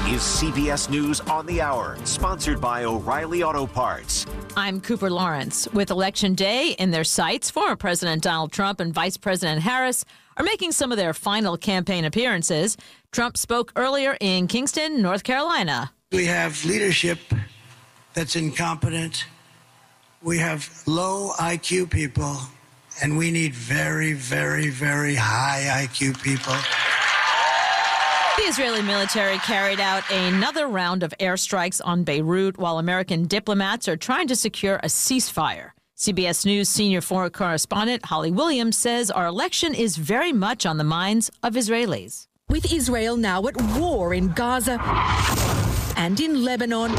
is CBS News on the Hour, sponsored by O'Reilly Auto Parts. I'm Cooper Lawrence. With Election Day in their sights, former President Donald Trump and Vice President Harris are making some of their final campaign appearances. Trump spoke earlier in Kingston, North Carolina. We have leadership that's incompetent. We have low IQ people, and we need very, very, very high IQ people. The Israeli military carried out another round of airstrikes on Beirut while American diplomats are trying to secure a ceasefire. CBS News senior foreign correspondent Holly Williams says our election is very much on the minds of Israelis. With Israel now at war in Gaza and in Lebanon,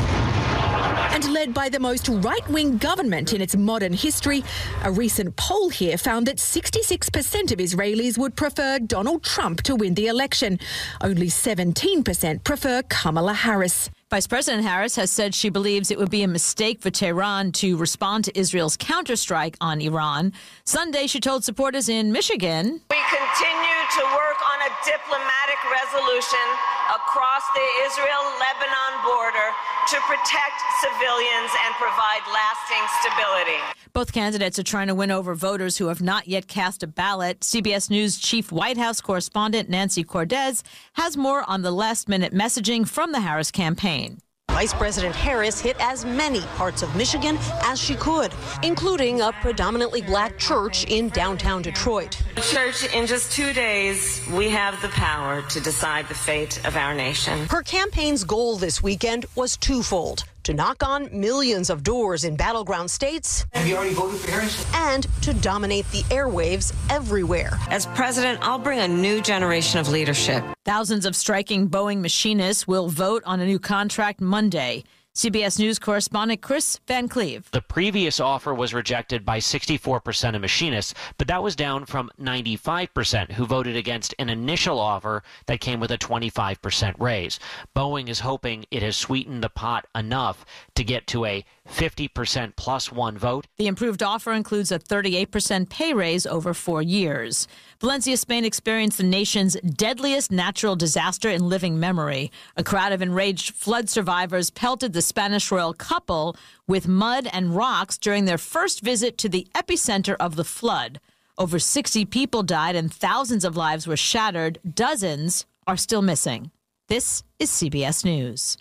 and led by the most right-wing government in its modern history, a recent poll here found that 66% of Israelis would prefer Donald Trump to win the election. Only 17% prefer Kamala Harris. Vice President Harris has said she believes it would be a mistake for Tehran to respond to Israel's counterstrike on Iran. Sunday, she told supporters in Michigan, "We continue to work on a diplomatic resolution across the Israel-Lebanon border to protect civilians and provide lasting stability." Both candidates are trying to win over voters who have not yet cast a ballot. CBS News chief White House correspondent Nancy Cortez has more on the last-minute messaging from the Harris campaign. Vice President Harris hit as many parts of Michigan as she could, including a predominantly black church in downtown Detroit. Church, in just 2 days, we have the power to decide the fate of our nation. Her campaign's goal this weekend was twofold: to knock on millions of doors in battleground states. Have you already voted for Harris? And to dominate the airwaves everywhere. As president, I'll bring a new generation of leadership. Thousands of striking Boeing machinists will vote on a new contract Monday. CBS News correspondent Chris Van Cleve. The previous offer was rejected by 64% of machinists, but that was down from 95% who voted against an initial offer that came with a 25% raise. Boeing is hoping it has sweetened the pot enough to get to a 50% plus one vote. The improved offer includes a 38% pay raise over 4 years. Valencia, Spain experienced the nation's deadliest natural disaster in living memory. A crowd of enraged flood survivors pelted the Spanish royal couple with mud and rocks during their first visit to the epicenter of the flood. Over 60 people died and thousands of lives were shattered. Dozens are still missing. This is CBS News.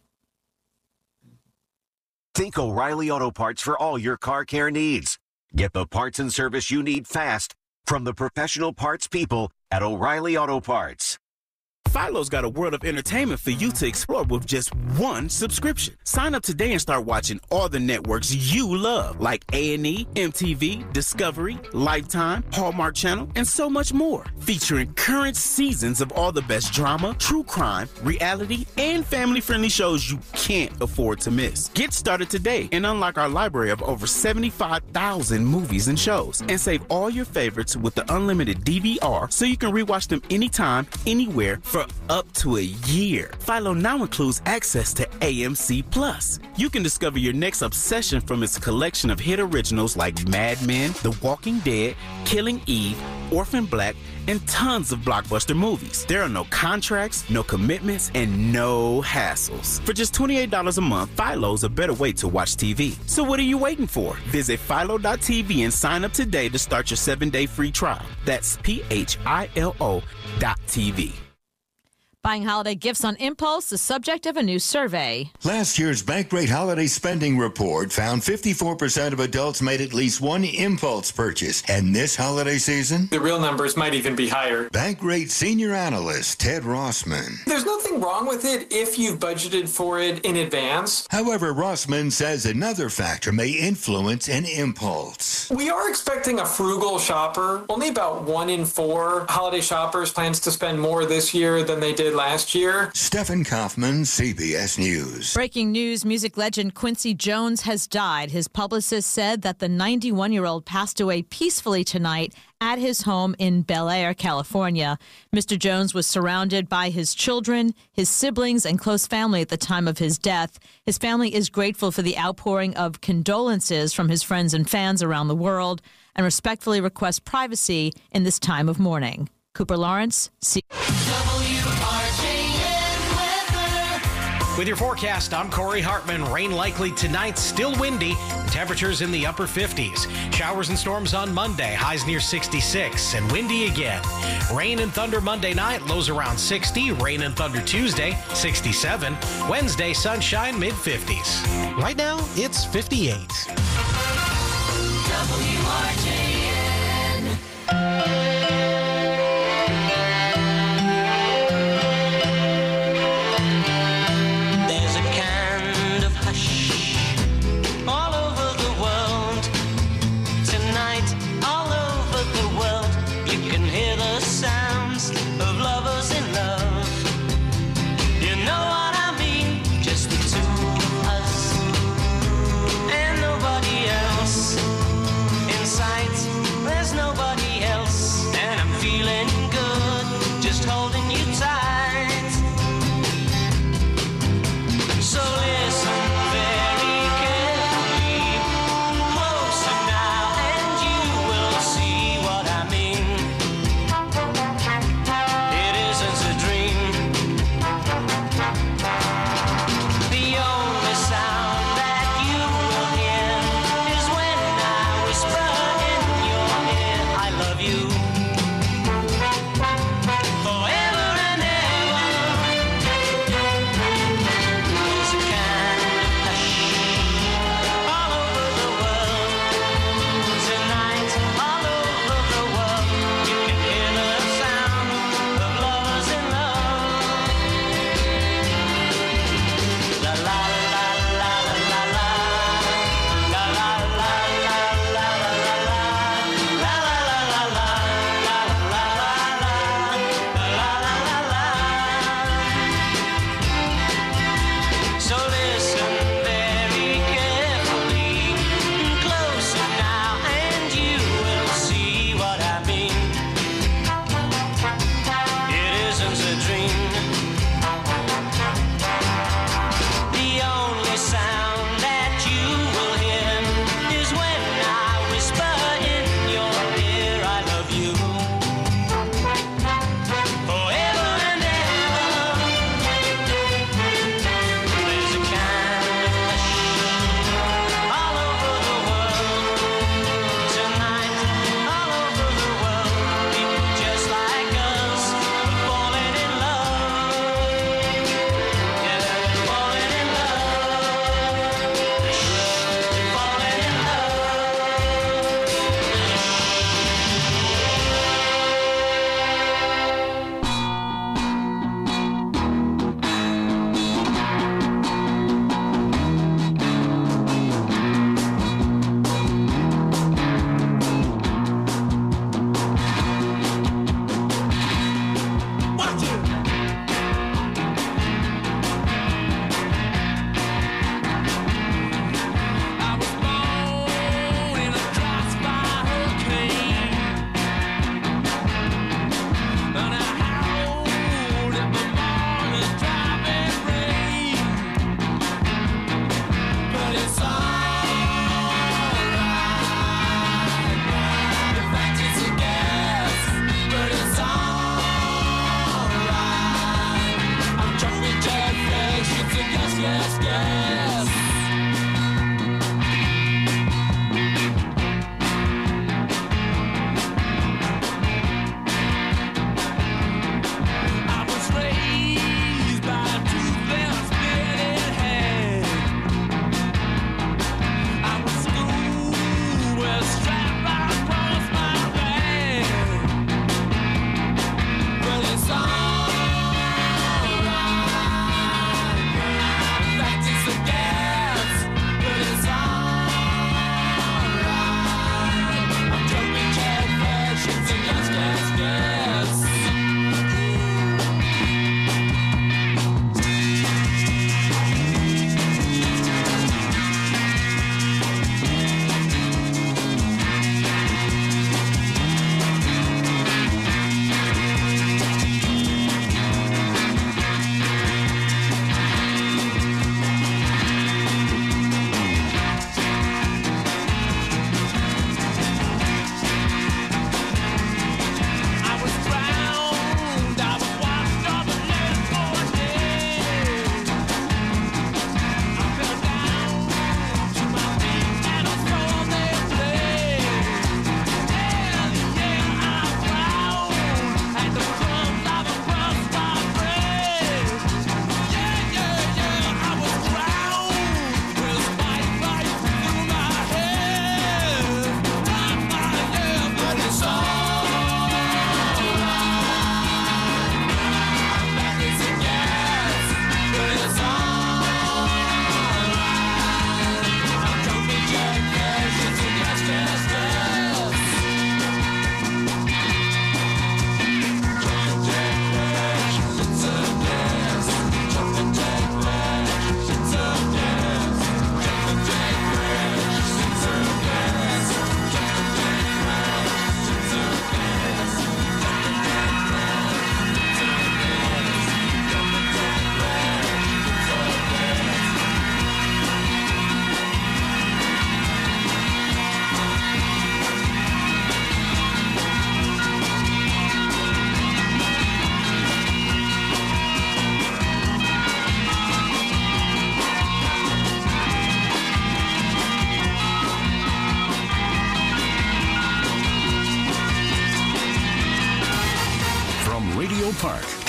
Think O'Reilly Auto Parts for all your car care needs. Get the parts and service you need fast from the professional parts people at O'Reilly Auto Parts. Philo's got a world of entertainment for you to explore with just one subscription. Sign up today and start watching all the networks you love, like A&E, MTV, Discovery, Lifetime, Hallmark Channel, and so much more. Featuring current seasons of all the best drama, true crime, reality, and family-friendly shows you can't afford to miss. Get started today and unlock our library of over 75,000 movies and shows. And save all your favorites with the unlimited DVR so you can rewatch them anytime, anywhere, for up to a year. Philo now includes access to AMC Plus. You can discover your next obsession from its collection of hit originals like Mad Men, The Walking Dead, Killing Eve, Orphan Black, and tons of blockbuster movies. There are no contracts, no commitments, and no hassles. For just $28 a month, Philo's a better way to watch TV. So what are you waiting for? Visit philo.tv and sign up today to start your 7-day free trial. That's philo.tv. Buying holiday gifts on impulse, the subject of a new survey. Last year's Bankrate Holiday Spending Report found 54% of adults made at least one impulse purchase. And this holiday season, the real numbers might even be higher. Bankrate Senior Analyst Ted Rossman. There's nothing wrong with it if you've budgeted for it in advance. However, Rossman says another factor may influence an impulse. We are expecting a frugal shopper. Only about 1 in 4 holiday shoppers plans to spend more this year than they did last year. Stephen Kaufman, CBS News. Breaking news, music legend Quincy Jones has died. His publicist said that the 91-year-old passed away peacefully tonight at his home in Bel Air, California. Mr. Jones was surrounded by his children, his siblings, and close family at the time of his death. His family is grateful for the outpouring of condolences from his friends and fans around the world and respectfully request privacy in this time of mourning. Cooper Lawrence, WRJN weather. With your forecast, I'm Corey Hartman. Rain likely tonight, still windy. Temperatures in the upper 50s. Showers and storms on Monday, highs near 66, and windy again. Rain and thunder Monday night, lows around 60. Rain and thunder Tuesday, 67. Wednesday, sunshine, mid-50s. Right now, it's 58. WRJN. There's nobody else.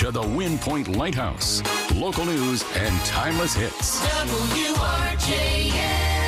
to the Wind Point Lighthouse. Local news and timeless hits. WRJN.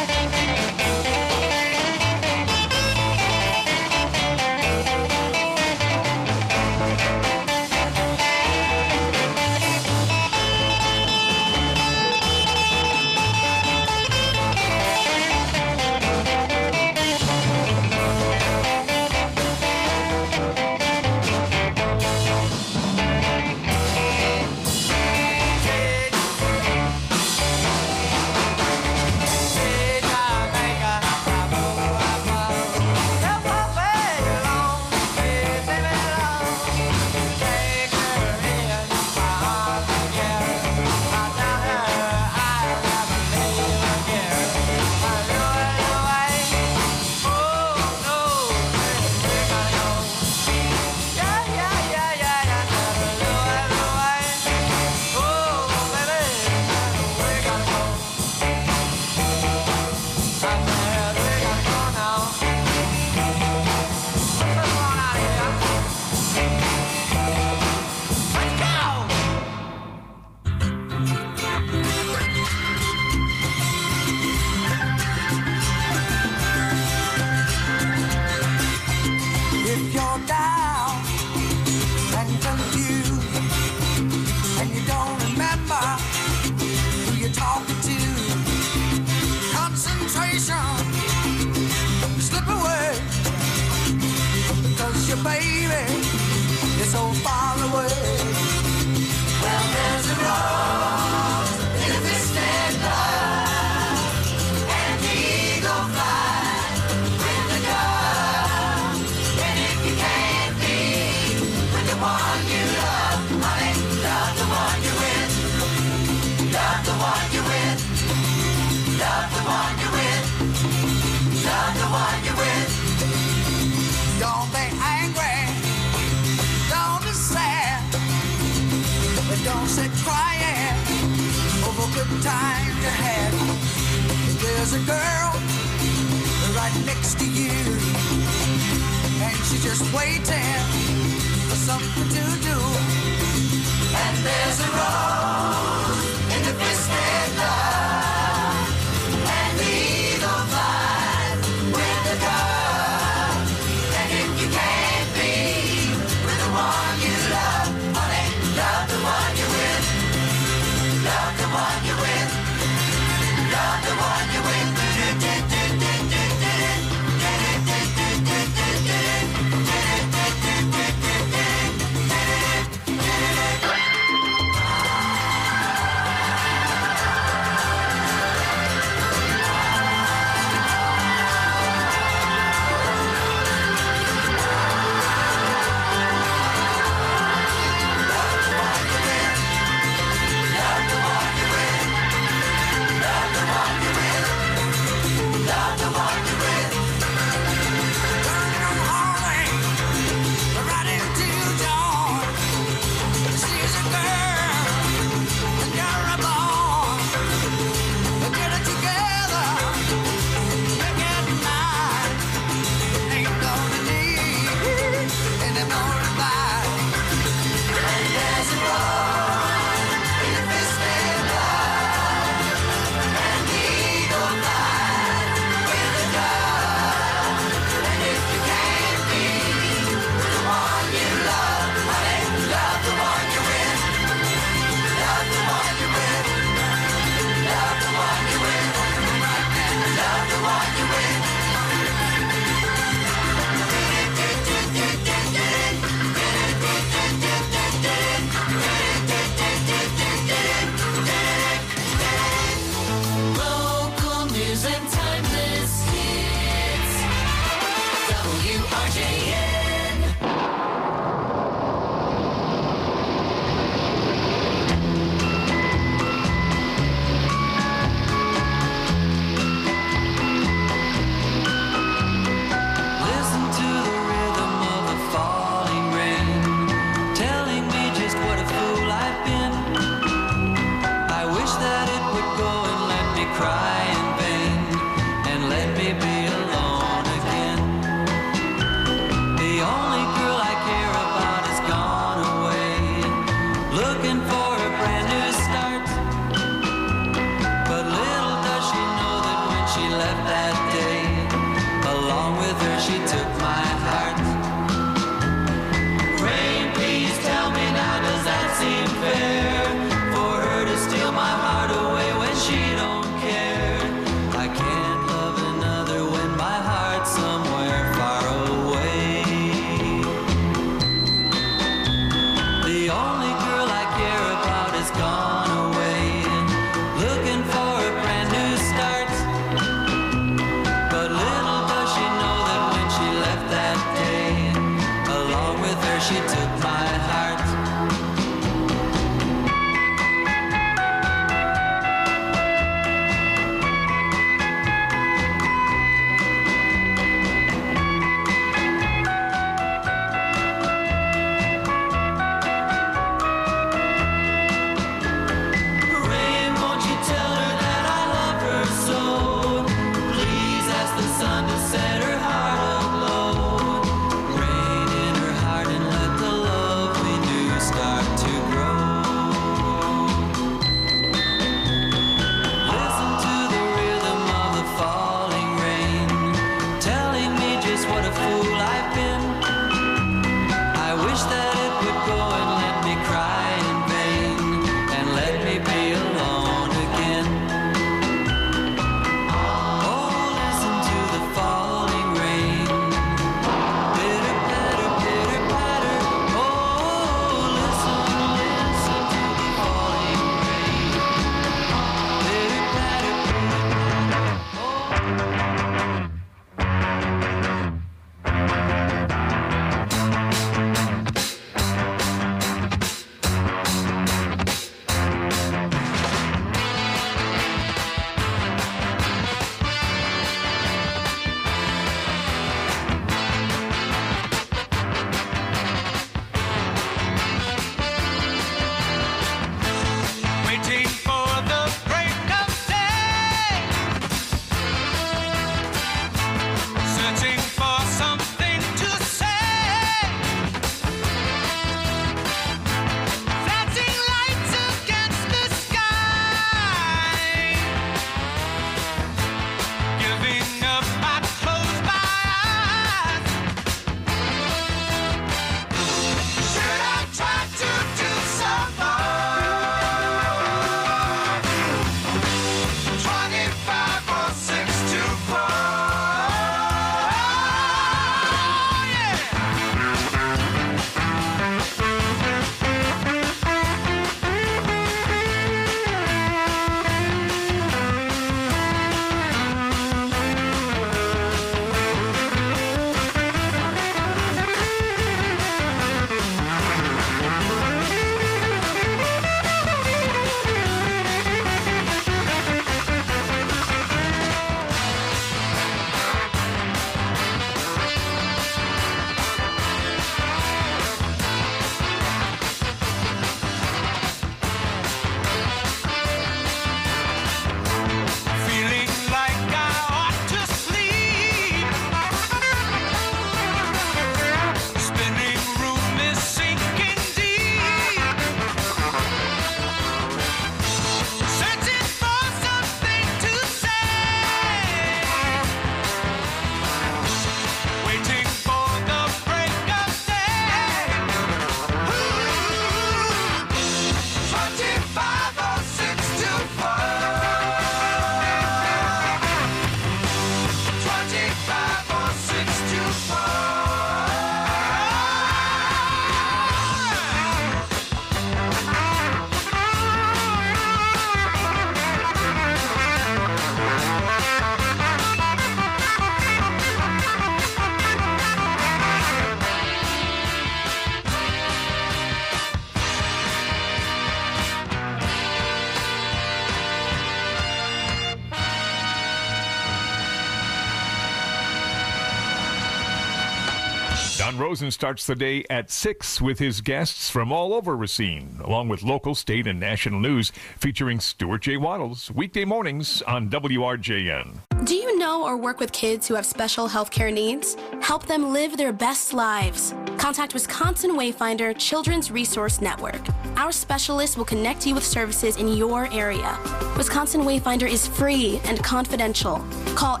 Rosen starts the day at 6 with his guests from all over Racine, along with local, state, and national news featuring Stuart J. Waddles, weekday mornings on WRJN. Do you know or work with kids who have special health care needs? Help them live their best lives. Contact Wisconsin Wayfinder Children's Resource Network. Our specialists will connect you with services in your area. Wisconsin Wayfinder is free and confidential. Call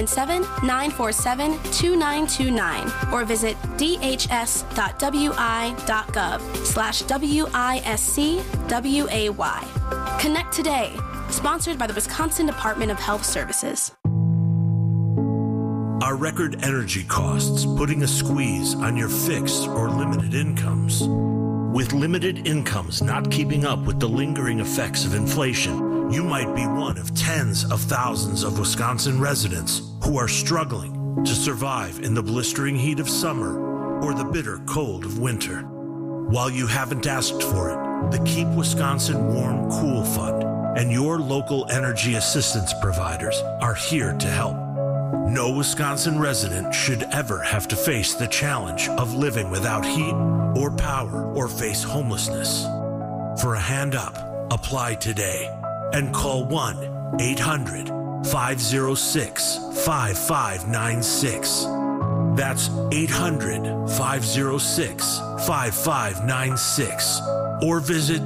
877-947-2929 or visit dhs.wi.gov/WISCWAY. Connect today. Sponsored by the Wisconsin Department of Health Services. Are record energy costs putting a squeeze on your fixed or limited incomes? With limited incomes not keeping up with the lingering effects of inflation, you might be one of tens of thousands of Wisconsin residents who are struggling to survive in the blistering heat of summer or the bitter cold of winter. While you haven't asked for it, the Keep Wisconsin Warm Cool Fund and your local energy assistance providers are here to help. No Wisconsin resident should ever have to face the challenge of living without heat or power or face homelessness. For a hand up, apply today and call 1-800-506-5596. That's 800-506-5596. Or visit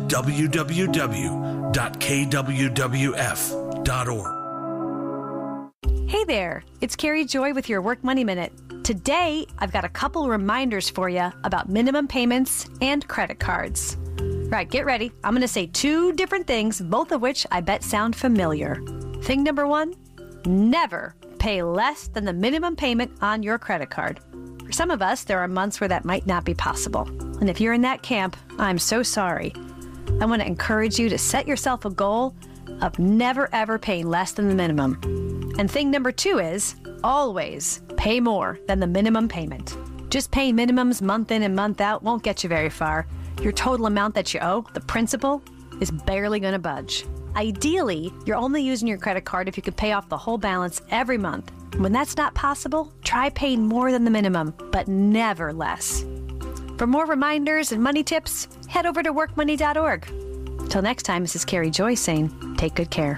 www.kwwf.org. Hey there, it's Carrie Joy with your Work Money Minute. Today, I've got a couple reminders for you about minimum payments and credit cards. Right, get ready. I'm going to say two different things, both of which I bet sound familiar. Thing number one, never pay less than the minimum payment on your credit card. For some of us, there are months where that might not be possible. And if you're in that camp, I'm so sorry. I want to encourage you to set yourself a goal of never ever paying less than the minimum. And thing number two is always pay more than the minimum payment. Just paying minimums month in and month out won't get you very far. Your total amount that you owe, the principal, is barely going to budge. Ideally, you're only using your credit card if you could pay off the whole balance every month. When that's not possible, try paying more than the minimum, but never less. For more reminders and money tips, head over to workmoney.org. Till next time, this is Carrie Joy saying, take good care.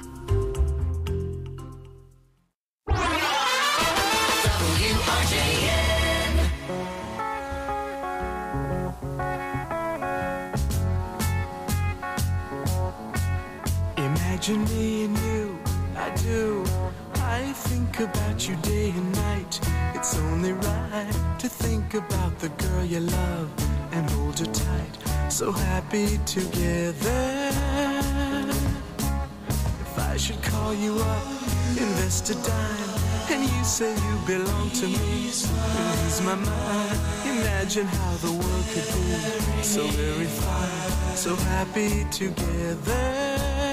Imagine me and you, I do. I think about you day and night. It's only right to think about the girl you love and hold her tight. So happy together. If I should call you up, invest a dime, and you say you belong to me, lose my mind. Imagine how the world could be so very fine, so happy together.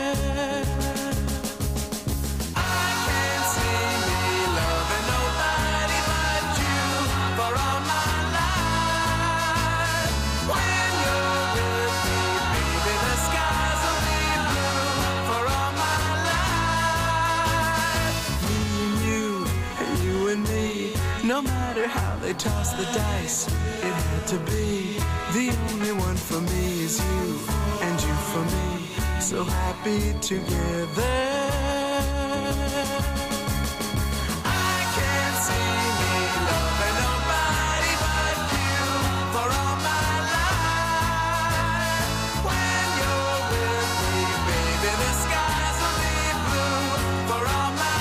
No matter how they toss the dice, it had to be. The only one for me is you, and you for me, so happy together. I can't see me loving nobody but you for all my life. When you're with me, baby, the skies will be blue for all my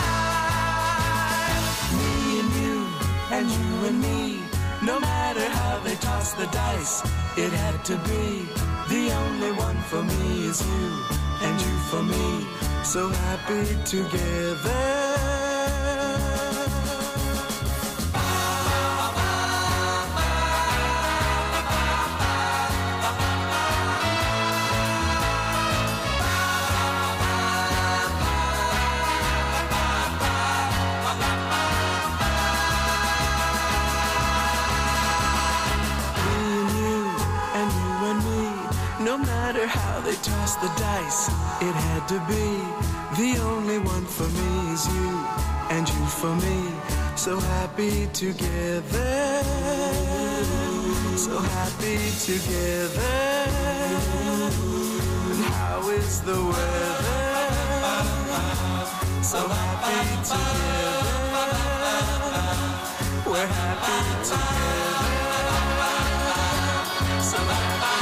life. Me and you, and you and me, no matter how they toss the dice, it had to be. The only one for me is you, and you for me, so happy together. No matter how they toss the dice, it had to be. The only one for me is you, and you for me, so happy together. So happy together. And how is the weather? So happy together. We're happy together. So happy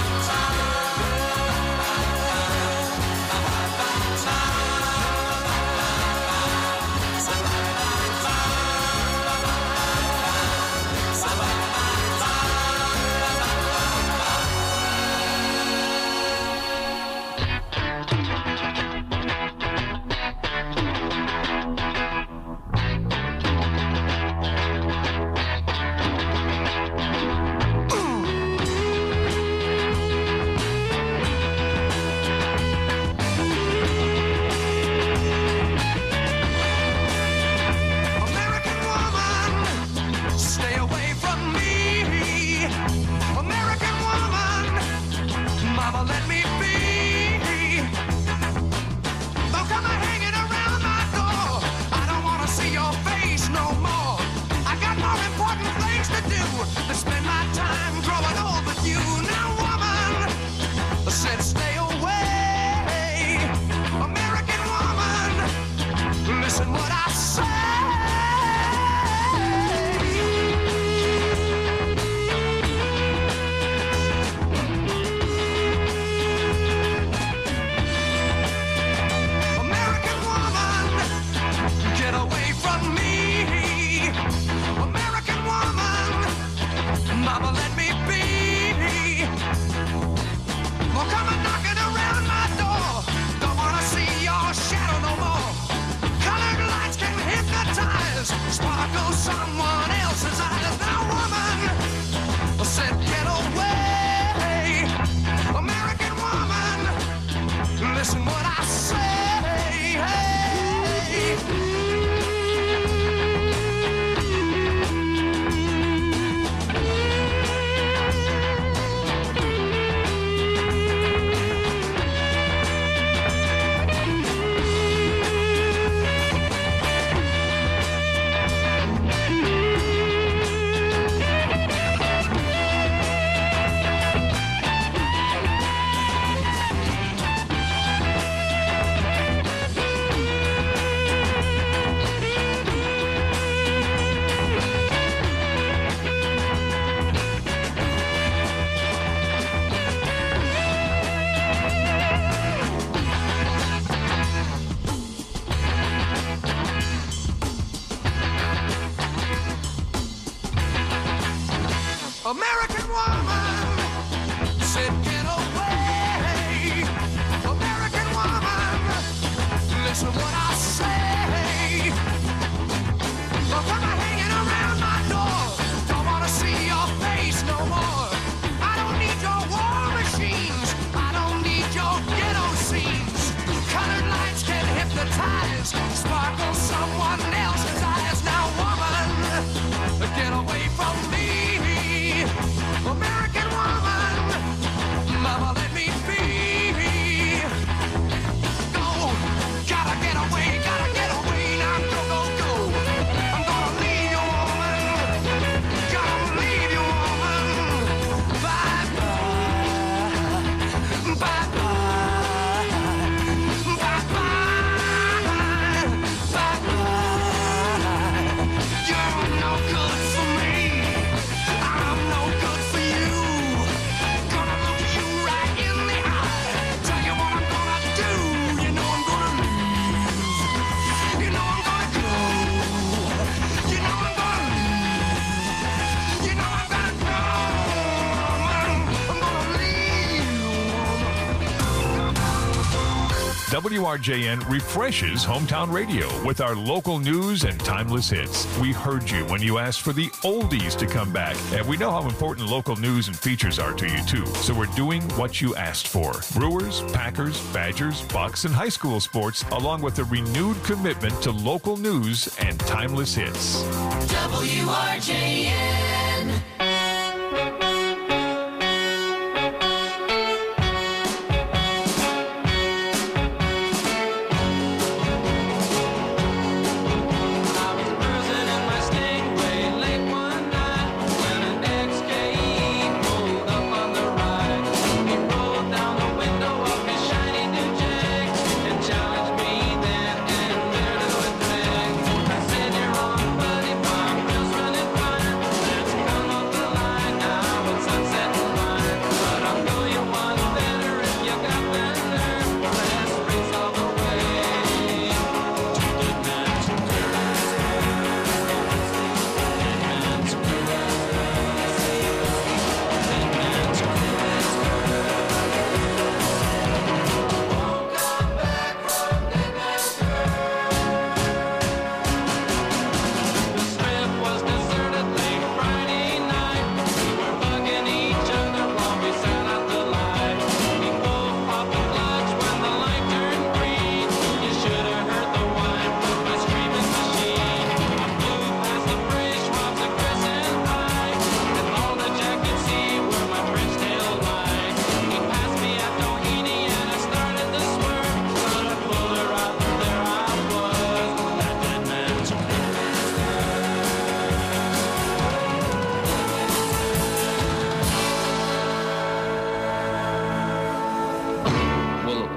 American woman said get away. American woman, listen what I say. Look, I'm hanging around my door. Don't wanna see your face no more. I don't need your war machines. I don't need your ghetto scenes. Colored lights can hypnotize, sparkle someone else's eyes. Now, woman, get away from me. American woman, mama, let me be. Go, gotta get away now, go, go, go. I'm gonna leave you, woman, gonna leave you, woman. Bye, bye, bye, bye, bye, bye, bye, bye. You're no good for me. I'm no good for you. Gonna look you right in the eye. Tell you what I'm gonna do. You know I'm gonna leave. You know I'm gonna go. You know I'm gonna leave. You know I'm gonna go. I'm gonna leave. WRJN refreshes hometown radio with our local news and timeless hits. We heard you when you asked for the oldies to come back, and we know how important local news and features are to you too. So we're doing what you asked for. Brewers, Packers, Badgers, Bucks, and high school sports, along with a renewed commitment to local news and timeless hits. WRJN. Cruising in my Stingray late one night when an ex-gay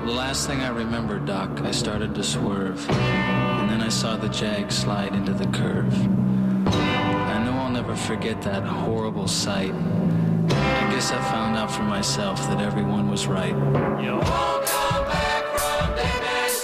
the last thing I remember, Doc, I started to swerve, and then I saw the Jag slide into the curve. I know I'll never forget that horrible sight. I guess I found out for myself that everyone was right. You won't come back from Dead Man's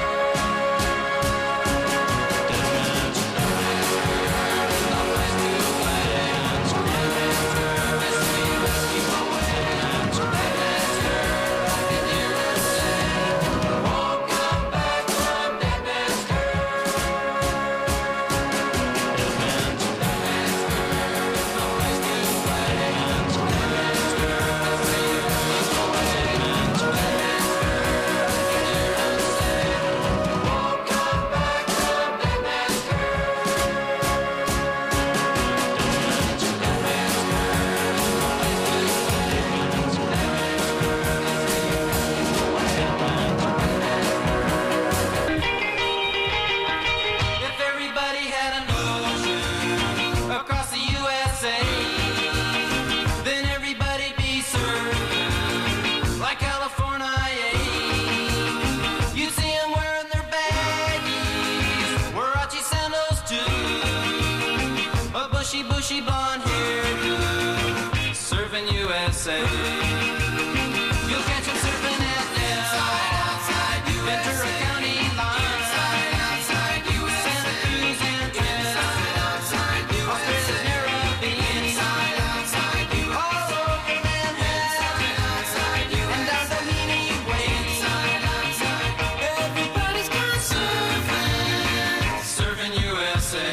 bushy blonde hairdo, serving USA. You'll catch him surfing at Nell, Ventura County line, Santa Cruz and Australia's Caribbean, all over Manhattan, and down Doheny Way. Everybody's gone surfing, serving USA.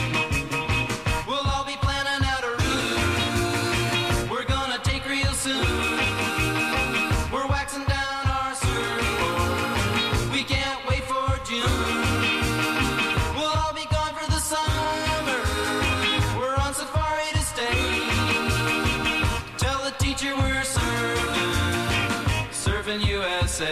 USA.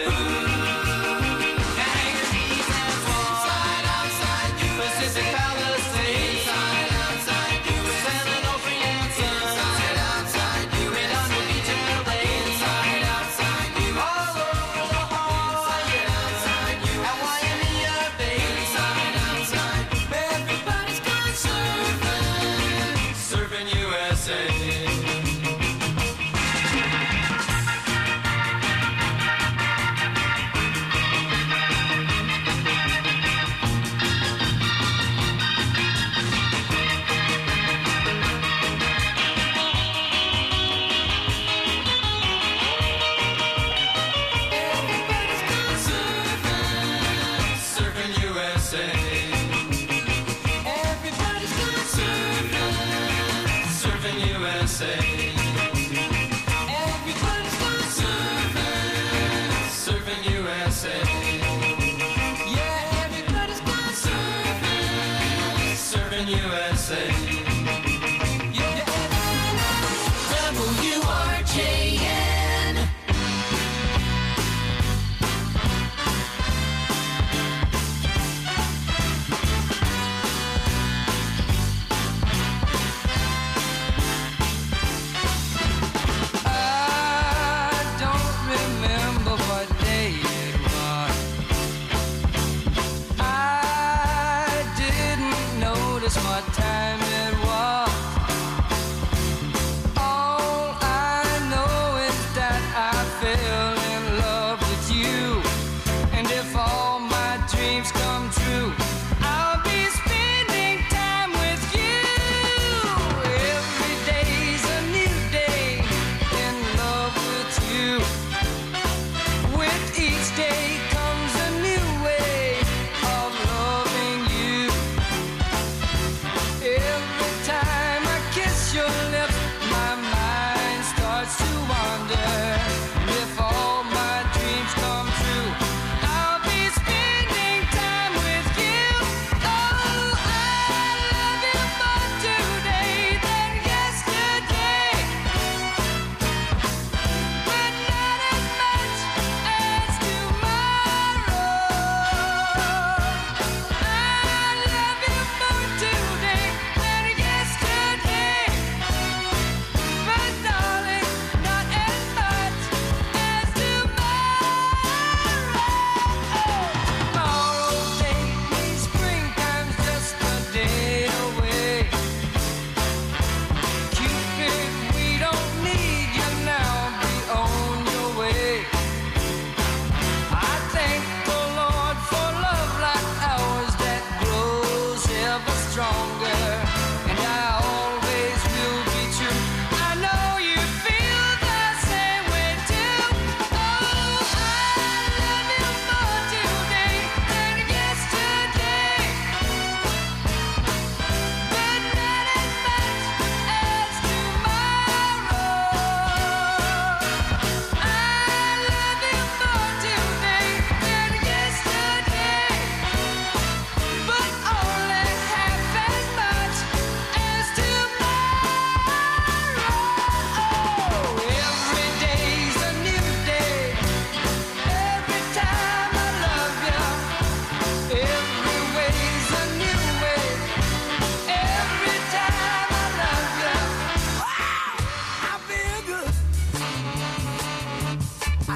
Hangers, and Swan, Pacific Palisades, San Onofre and Sun, Redondo Beach and LA, all over La Jolla, at Waimea Bay. Everybody's gone surfing, surfing USA.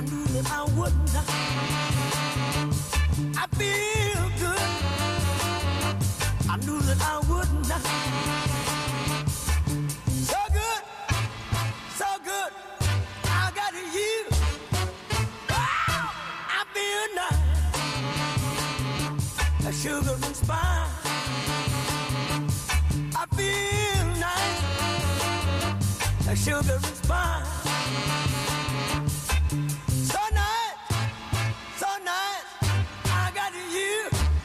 I knew that I wouldn't. I feel good. I knew that I wouldn't. So good, so good. I got you. Wow, I feel nice. A sugar and spice. I feel nice. A sugar and spice. So nice, so nice. I got you.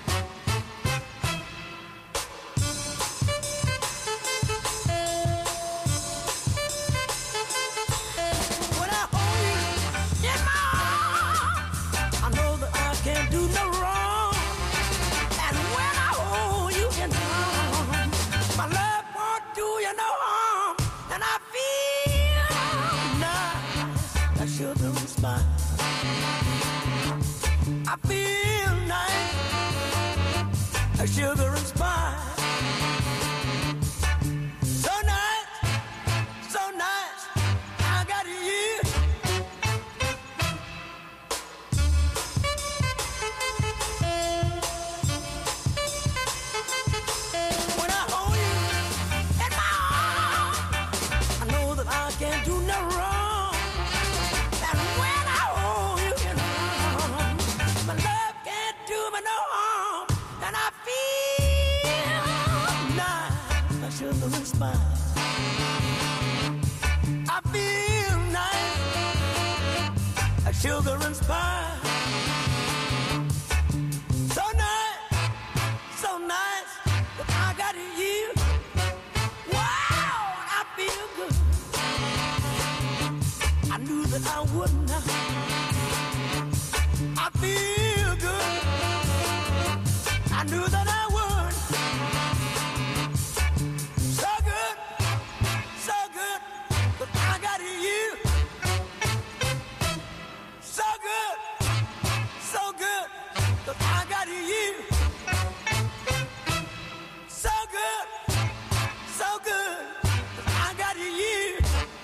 When I hold you in my arms, I know that I can't do no wrong. And when I hold you in my arms, my love won't do you no harm. And I feel nice, that sugar and spice. I feel nice, that sugar and spice. So nice, so nice. I got you. When I hold you in my arms, I know that I can't do no wrong. And when I hold you in my arms, my love can't do me no harm. And I feel nice, I sugar and spice. I feel nice, a sugar and spice. So nice, so nice, that I got you. Wow, I feel good. I knew that I wouldn't. I feel good. I knew that I would. So good, but I got you. So good, but I got you. So good, but I got you.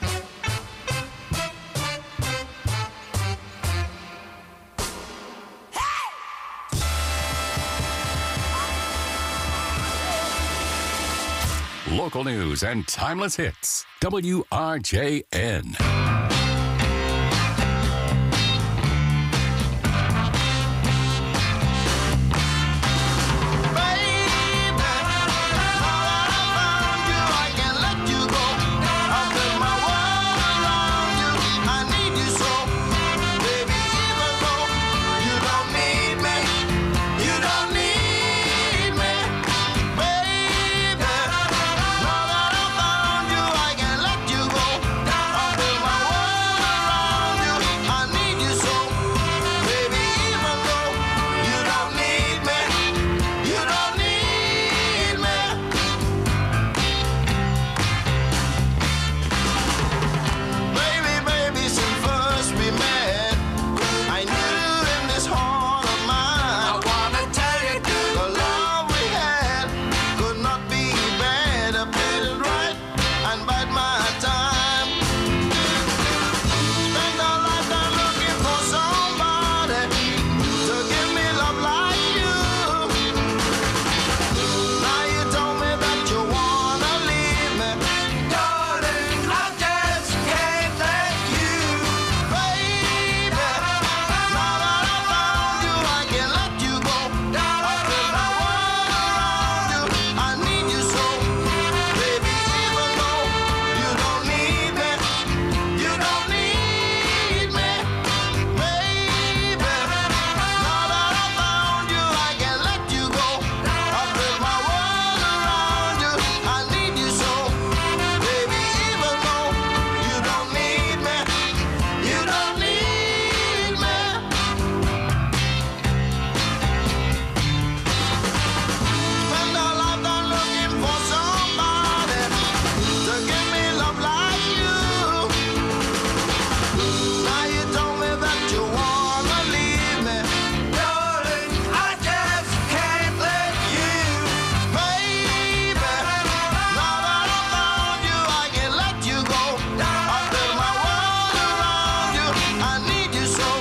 Local news and timeless hits. WRJN. I need you so.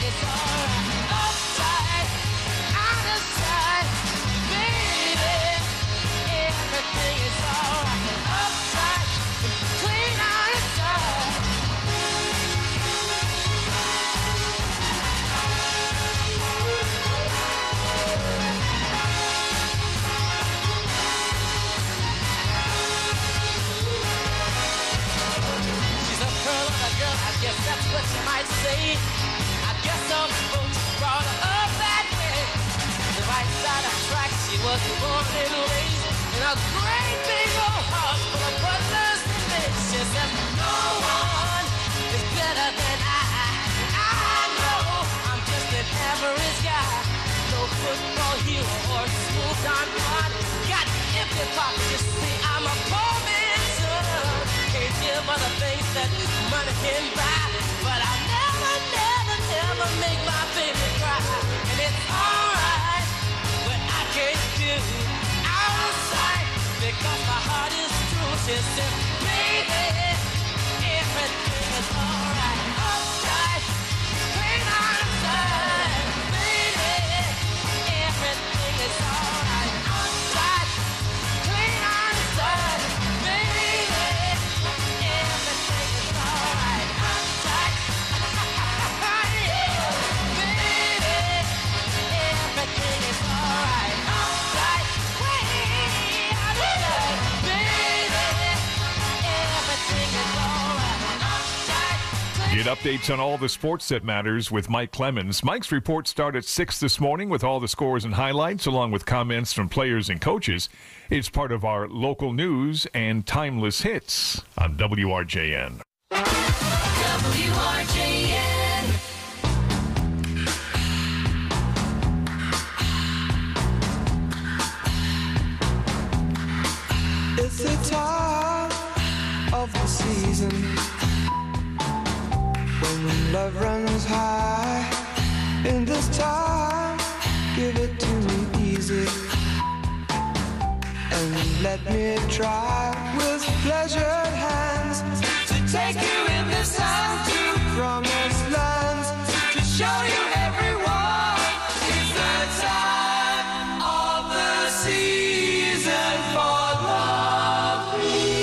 is alright. Upside, out of sight, baby. Everything is alright. Upside, clean out of sight. She's a pearl of a girl, I guess that's what you might say. I guess some folks brought her up that way. The right side of track, she was born and raised in a great big old house full of brothers and mates. She said, no one is better than I know I'm just an average guy. No football hero or school Don Juan. Got empty pockets, you see, I'm a poor man's son. Can't give other things that money can buy, but I'll never, never, never make my baby cry. And it's alright when I can't do out of sight, because my heart is true. She said, baby, everything is alright. Upside, clean out of sight, baby, everything is alright. Upside, clean out of sight, baby, everything is alright. Upside, yeah, baby, everything is alright. Upside, way out of sight, baby, everything is alright. Upside. Get updates on all the sports that matters with Mike Clemens. Mike's report starts at 6 this morning with all the scores and highlights, along with comments from players and coaches. It's part of our local news and timeless hits on WRJN. It's the time of the season when love runs high. In this time, give it to me easy and let me try with pleasured hands to take you in this time to promised lands, to show you everyone. It's the time of the season for loving.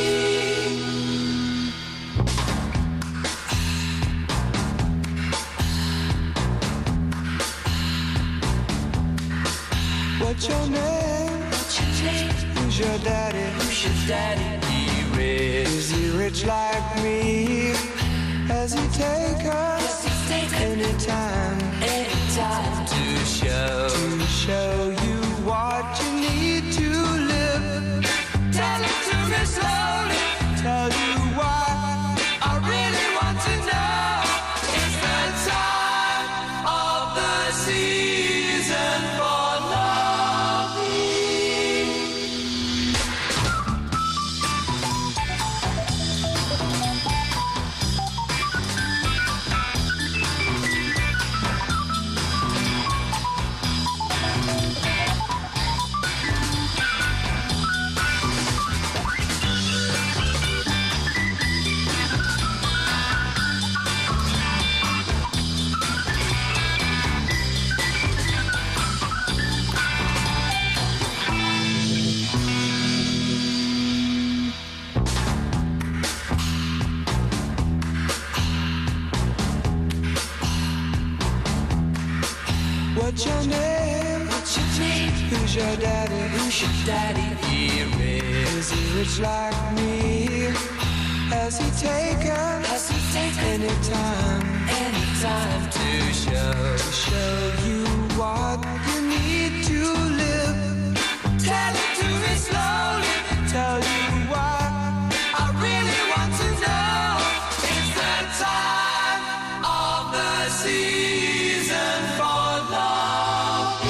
What's your name? Who's your daddy? Who's your daddy? He rich. Is he rich like me? Has he taken any time to show you what you need to live? Tell it to me slowly. Tell you why I really want to know. It's the time of the season for loving. What's your name? What's your name? Who's your daddy? Who's your daddy? He rich. Is he rich like me? Has he taken any time to show you what you need to live? Tell it to me slowly. Tell you why I really want to know. It's the time of the season for loving.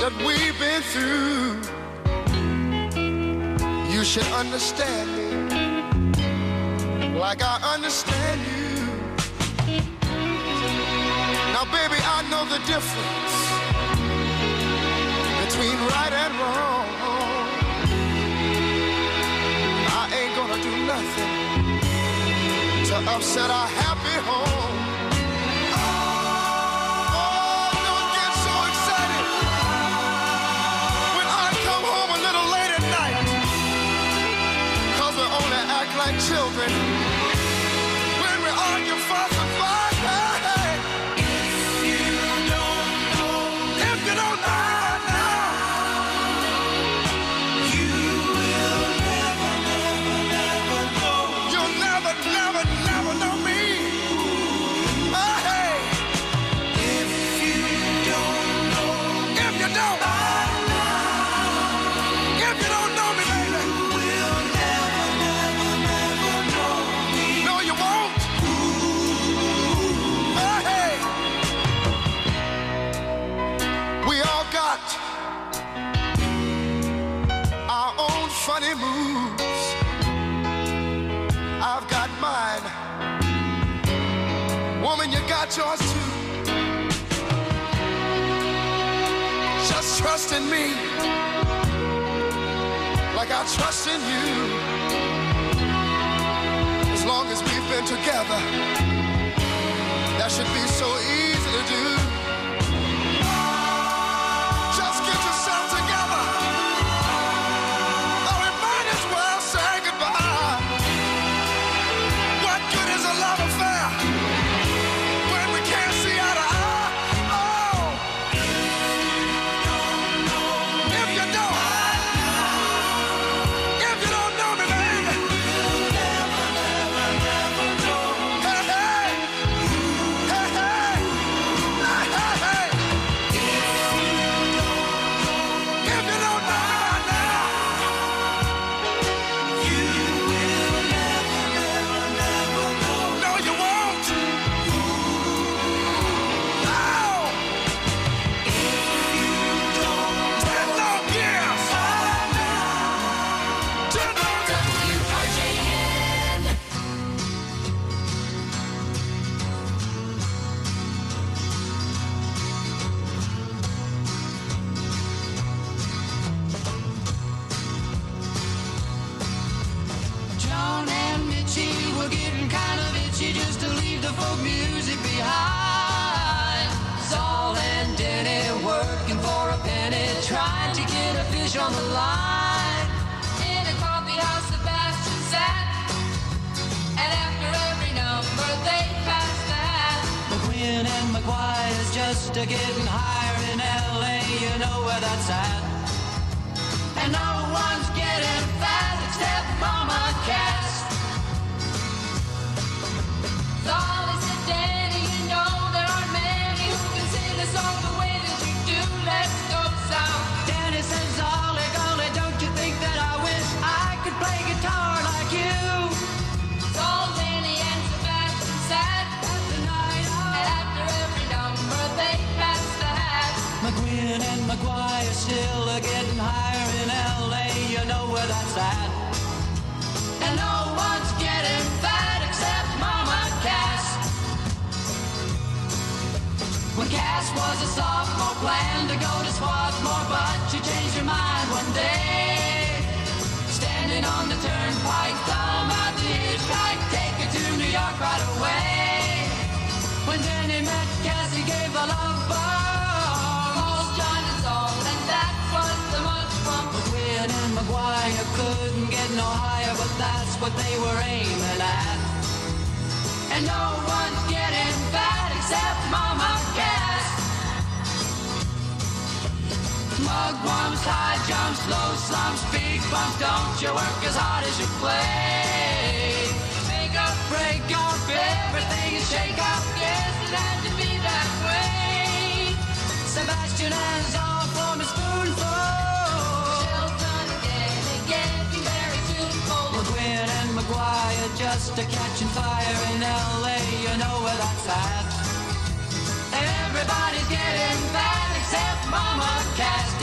that we've been through, you should understand me like I understand you. Now, baby, I know the difference between right and wrong. I ain't gonna do nothing to upset our happy home. Oh, don't get so excited when I come home a little late at night, 'cause we only act like children when we argue, fuss, and fight. Hey, if you don't know now, you will never know. You'll never know me. Hey, if you don't know me, baby, you will never know me. No, you won't. Hey, we all got our own funny moves. I've got mine. Woman, you got yours too. Just trust in me like I trust in you. As long as we've been together, that should be so easy to do. Just get yourself together, or we might as well say goodbye. What good is a love affair when we can't see eye to eye? Oh, if you don't know me, baby, you'll never know. Hey, hey, hey, hey, hey, hey. If you don't know me right now, you will never know. No, you won't. No. If you don't 10 long years. 10 long years. WRJN. John and Mitchie were getting kind of itchy just to leave the folk music behind. Saul and Denny working for a penny, trying to get a fish on the line. In a coffee house, Sebastian sat, and after every number they passed that. McQueen and McGuire's just a getting higher in LA, you know where that's at. And no one's getting fat except Mama Cass. Solly said, Danny, you know there aren't many who can sing a song the way that you do. Let's go south. Danny said, Solly, golly, don't you think that I wish I could play guitar like you? Sol, Danny, and Sebastian sat at the night out, and after every number they passed the hat. McQueen and McGuire still are getting higher in LA, you know where that's at. And no one's getting fat except Mama Cass. When Cass was a sophomore, planned to go to Swarthmore, but she changed her mind one day. Standing on the turnpike, thumb out the hitchhike, take her to New York right away. When Danny met Cass, he gave a love bomb. Paul, John, and Saul, and that was the much fun. McQueen and McGuire couldn't get no higher, but that's what they were aiming at. And no one's getting fat except Mama Cass. Mugwumps, high jumps, low slumps, big bumps, don't you work as hard as you play. Make up, break up, everything is shake up, yes, it had to be that way. Sebastian has all for a spoonful. Shelton again, getting very tuneful. McQueen and McGuire just a catching fire in LA, you know where that's at. Everybody's getting fat except Mama Cass.